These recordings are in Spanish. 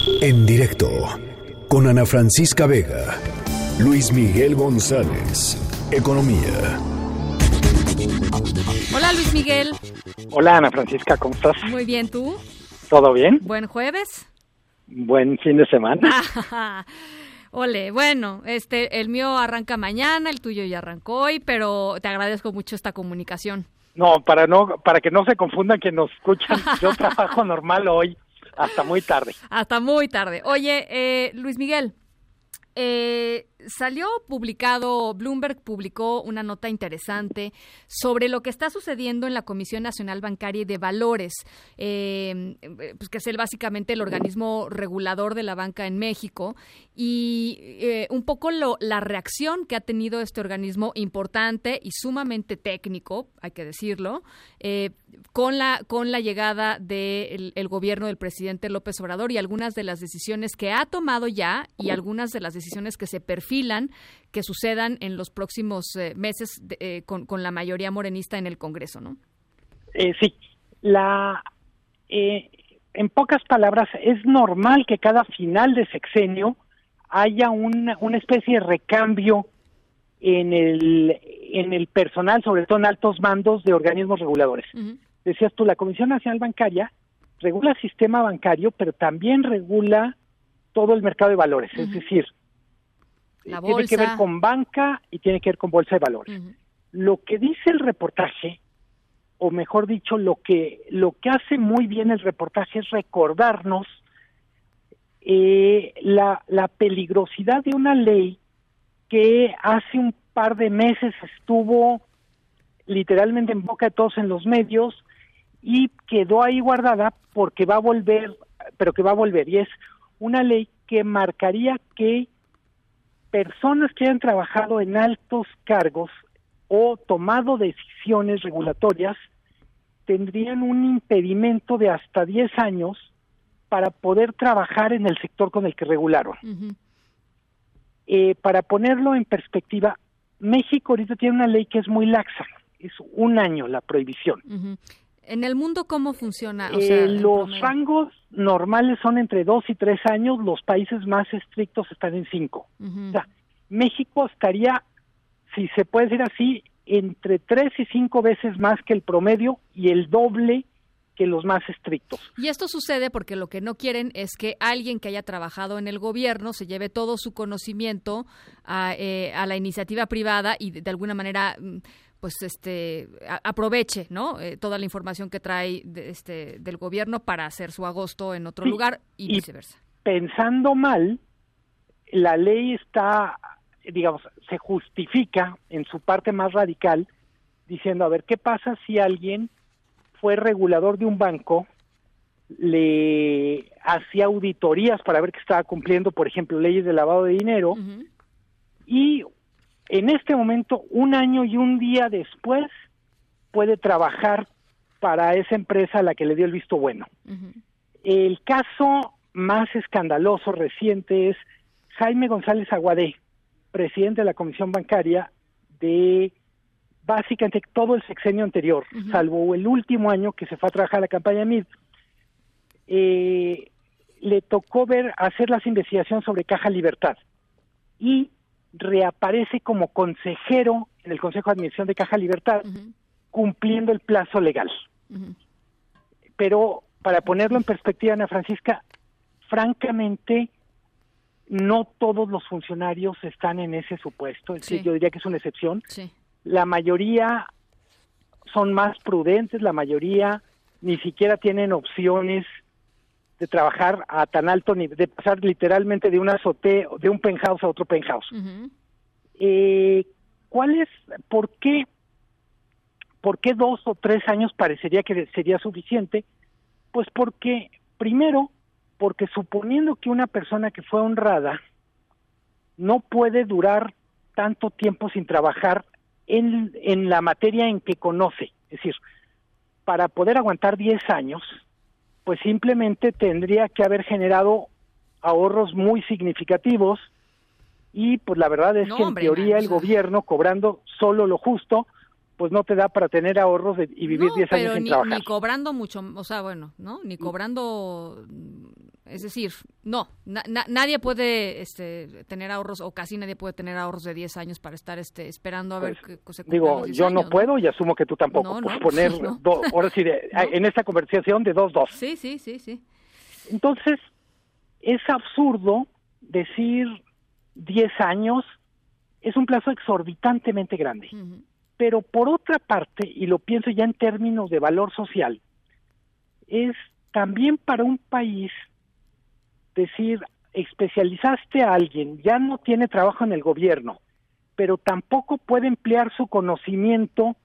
En directo con Ana Francisca Vega, Luis Miguel González, Economía. Hola Luis Miguel. Hola Ana Francisca, ¿cómo estás? Muy bien, ¿tú? ¿Todo bien? Buen jueves. Buen fin de semana. Ole, bueno, el mío arranca mañana, el tuyo ya arrancó hoy, pero te agradezco mucho esta comunicación. No, para que no se confundan que nos escuchan, yo trabajo normal hoy hasta muy tarde. Hasta muy tarde. Oye, Luis Miguel, Bloomberg publicó una nota interesante sobre lo que está sucediendo en la Comisión Nacional Bancaria y de Valores, pues que es básicamente el organismo regulador de la banca en México, y un poco la reacción que ha tenido este organismo importante y sumamente técnico, hay que decirlo, con la llegada del gobierno del presidente López Obrador y algunas de las decisiones que ha tomado ya y algunas de las decisiones que se perfilan que sucedan en los próximos meses con la mayoría morenista en el Congreso, ¿no? Sí, en pocas palabras, es normal que cada final de sexenio haya una especie de recambio en el personal, sobre todo en altos mandos de organismos reguladores. Uh-huh. Decías tú, la Comisión Nacional Bancaria regula el sistema bancario, pero también regula todo el mercado de valores, uh-huh. Es decir, tiene que ver con banca y tiene que ver con bolsa de valores. Uh-huh. Lo que dice el reportaje, o mejor dicho, lo que hace muy bien el reportaje es recordarnos la peligrosidad de una ley que hace un par de meses estuvo literalmente en boca de todos en los medios y quedó ahí guardada porque va a volver, y es una ley que marcaría que personas que hayan trabajado en altos cargos o tomado decisiones regulatorias tendrían un impedimento de hasta 10 años para poder trabajar en el sector con el que regularon. Uh-huh. Para ponerlo en perspectiva, México ahorita tiene una ley que es muy laxa, es 1 año la prohibición. Uh-huh. ¿En el mundo cómo funciona? Los rangos normales son entre 2 y 3 años, los países más estrictos están en 5. Uh-huh. O sea, México estaría, si se puede decir así, entre 3 y 5 veces más que el promedio y el doble que los más estrictos. Y esto sucede porque lo que no quieren es que alguien que haya trabajado en el gobierno se lleve todo su conocimiento a la iniciativa privada y de alguna manera pues aproveche, ¿no? Toda la información que trae del gobierno para hacer su agosto en otro lugar y viceversa. Pensando mal, la ley está, digamos, se justifica en su parte más radical diciendo, a ver, ¿qué pasa si alguien fue regulador de un banco, le hacía auditorías para ver que estaba cumpliendo, por ejemplo, leyes de lavado de dinero, uh-huh. Y en este momento, 1 año y 1 día después, puede trabajar para esa empresa a la que le dio el visto bueno? Uh-huh. El caso más escandaloso reciente es Jaime González Aguadé, presidente de la Comisión Bancaria de básicamente todo el sexenio anterior, uh-huh. Salvo el último año que se fue a trabajar a la campaña MID, le tocó hacer las investigaciones sobre Caja Libertad y reaparece como consejero en el Consejo de Administración de Caja Libertad, uh-huh. Cumpliendo el plazo legal. Uh-huh. Pero para ponerlo en perspectiva, Ana Francisca, francamente no todos los funcionarios están en ese supuesto, es decir, yo diría que es una excepción. Sí. La mayoría son más prudentes, la mayoría ni siquiera tienen opciones de trabajar a tan alto nivel, de pasar literalmente de un azotea, de un penthouse a otro penthouse. Uh-huh. ¿Por qué 2 o 3 años parecería que sería suficiente? Pues primero, porque suponiendo que una persona que fue honrada no puede durar tanto tiempo sin trabajar en la materia en que conoce, es decir, para poder aguantar 10 años, pues simplemente tendría que haber generado ahorros muy significativos y pues la verdad es que en teoría el gobierno cobrando solo lo justo, pues no te da para tener ahorros y vivir 10 años sin trabajar. Ni cobrando mucho, o sea, bueno, ¿no? Ni cobrando, es decir, No, nadie puede tener ahorros, o casi nadie puede tener ahorros de 10 años para estar esperando a ver qué se cumplan los 10 yo años, no puedo y asumo que tú tampoco. Poner ahora sí, en esta conversación de 2-2. Sí. Entonces, es absurdo decir 10 años, es un plazo exorbitantemente grande. Uh-huh. Pero por otra parte, y lo pienso ya en términos de valor social, es también para un país decir, especializaste a alguien, ya no tiene trabajo en el gobierno, pero tampoco puede emplear su conocimiento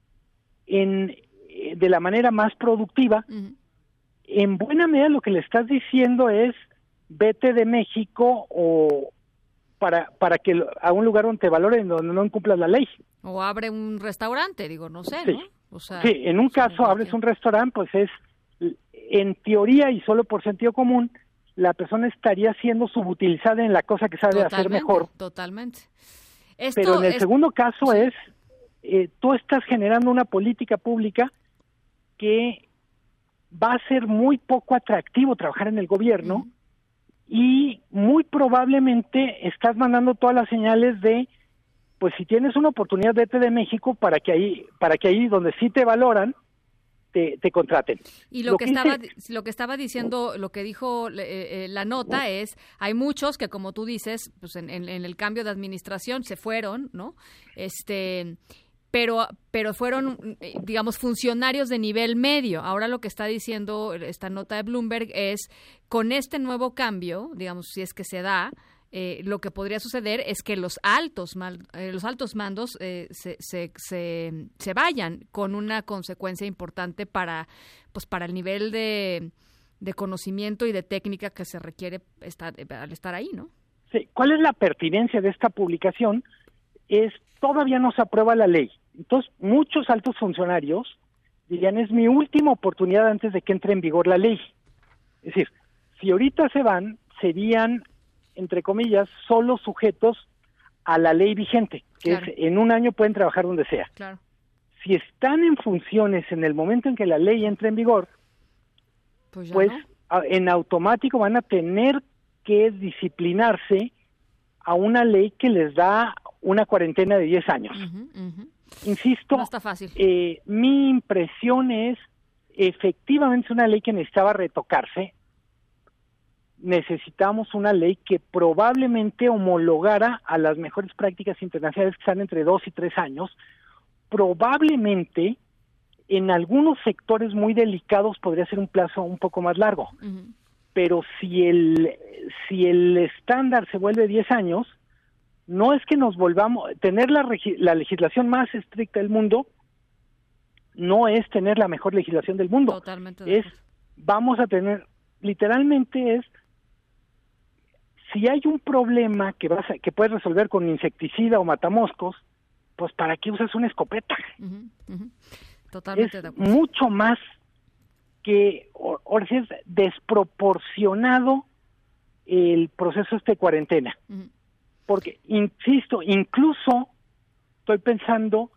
de la manera más productiva. Uh-huh. En buena medida lo que le estás diciendo es, vete de México o para que a un lugar donde te valoren, donde no incumplas la ley. O abre un restaurante, no sé, sí. ¿no? O sea, sí, en un caso abres un restaurante, pues es, en teoría y solo por sentido común, la persona estaría siendo subutilizada en la cosa que sabe hacer mejor. Totalmente. Pero en el segundo caso es, tú estás generando una política pública que va a ser muy poco atractivo trabajar en el gobierno, y muy probablemente estás mandando todas las señales de, pues si tienes una oportunidad, vete de México para que ahí donde sí te valoran, te contraten. Y lo que estaba diciendo, lo que dijo la nota es, hay muchos que, como tú dices, pues en el cambio de administración se fueron, ¿no? Pero fueron, digamos, funcionarios de nivel medio. Ahora lo que está diciendo esta nota de Bloomberg es, con este nuevo cambio, digamos, si es que se da, lo que podría suceder es que los altos mandos se vayan, con una consecuencia importante para el nivel de conocimiento y de técnica que se requiere al estar ahí, ¿no? Sí. ¿Cuál es la pertinencia de esta publicación? Todavía no se aprueba la ley. Entonces, muchos altos funcionarios dirían, es mi última oportunidad antes de que entre en vigor la ley. Es decir, si ahorita se van, serían, entre comillas, solo sujetos a la ley vigente, que claro, es en un año pueden trabajar donde sea. Claro. Si están en funciones en el momento en que la ley entre en vigor, pues no, en automático van a tener que disciplinarse a una ley que les da una cuarentena de 10 años. Insisto, no está fácil. Mi impresión es, efectivamente es una ley que necesitaba retocarse. Necesitamos una ley que probablemente homologara a las mejores prácticas internacionales que están entre 2 y 3 años. Probablemente en algunos sectores muy delicados podría ser un plazo un poco más largo. Pero si el estándar se vuelve 10 años, no es que nos volvamos, tener la legislación más estricta del mundo, no es tener la mejor legislación del mundo. Totalmente. Vamos a tener, literalmente si hay un problema que puedes resolver con insecticida o matamoscos, pues ¿para qué usas una escopeta? Totalmente es de acuerdo. Mucho más que, ahora sí es desproporcionado el proceso de cuarentena. Porque, insisto, incluso estoy pensando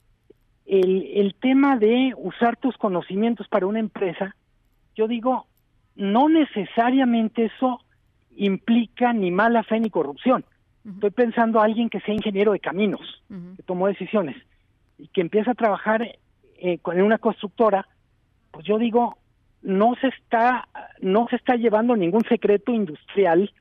el tema de usar tus conocimientos para una empresa, yo digo, no necesariamente eso implica ni mala fe ni corrupción. Estoy pensando a alguien que sea ingeniero de caminos, que tomó decisiones, y que empieza a trabajar en una constructora, pues yo digo, no se está llevando ningún secreto industrial,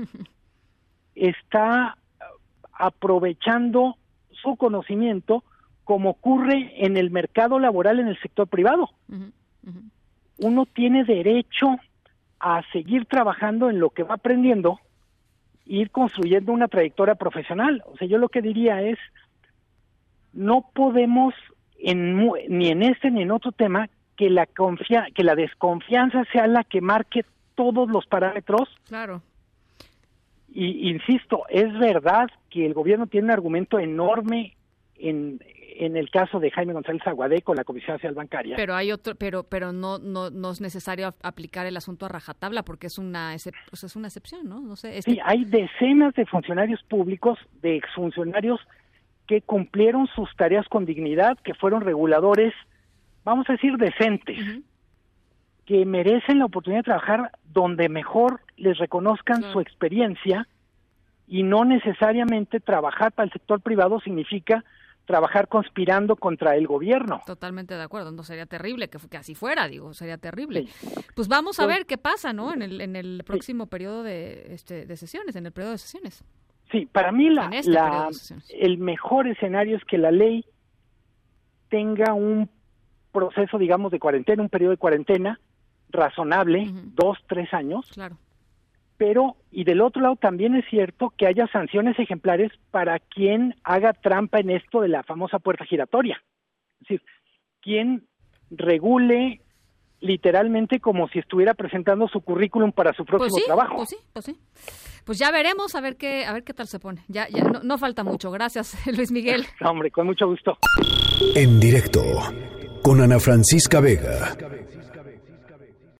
está aprovechando su conocimiento como ocurre en el mercado laboral en el sector privado. Uno tiene derecho a seguir trabajando en lo que va aprendiendo e ir construyendo una trayectoria profesional. O sea, yo lo que diría es, no podemos ni en este ni en otro tema que la desconfianza sea la que marque todos los parámetros. Claro. Y insisto, es verdad que el gobierno tiene un argumento enorme en el caso de Jaime González Aguadé con la Comisión Nacional Bancaria. Pero hay otro, pero no es necesario aplicar el asunto a rajatabla porque es una excepción, ¿no? No sé. Sí, hay decenas de funcionarios públicos, de exfuncionarios que cumplieron sus tareas con dignidad, que fueron reguladores, vamos a decir, decentes, que merecen la oportunidad de trabajar donde mejor les reconozcan su experiencia, y no necesariamente trabajar para el sector privado significa trabajar conspirando contra el gobierno. Totalmente de acuerdo, no sería terrible que así fuera, sería terrible. Sí. Pues vamos a ver qué pasa, ¿no? En el próximo periodo de sesiones, en el periodo de sesiones. Sí, para mí el mejor escenario es que la ley tenga un proceso, digamos, de cuarentena, un periodo de cuarentena razonable, 2-3 años. Claro. Pero, y del otro lado también es cierto que haya sanciones ejemplares para quien haga trampa en esto de la famosa puerta giratoria. Es decir, quien regule literalmente como si estuviera presentando su currículum para su próximo trabajo. Pues sí. Pues ya veremos a ver qué tal se pone. Ya no falta mucho. Gracias, Luis Miguel. Hombre, con mucho gusto. En directo con Ana Francisca Vega.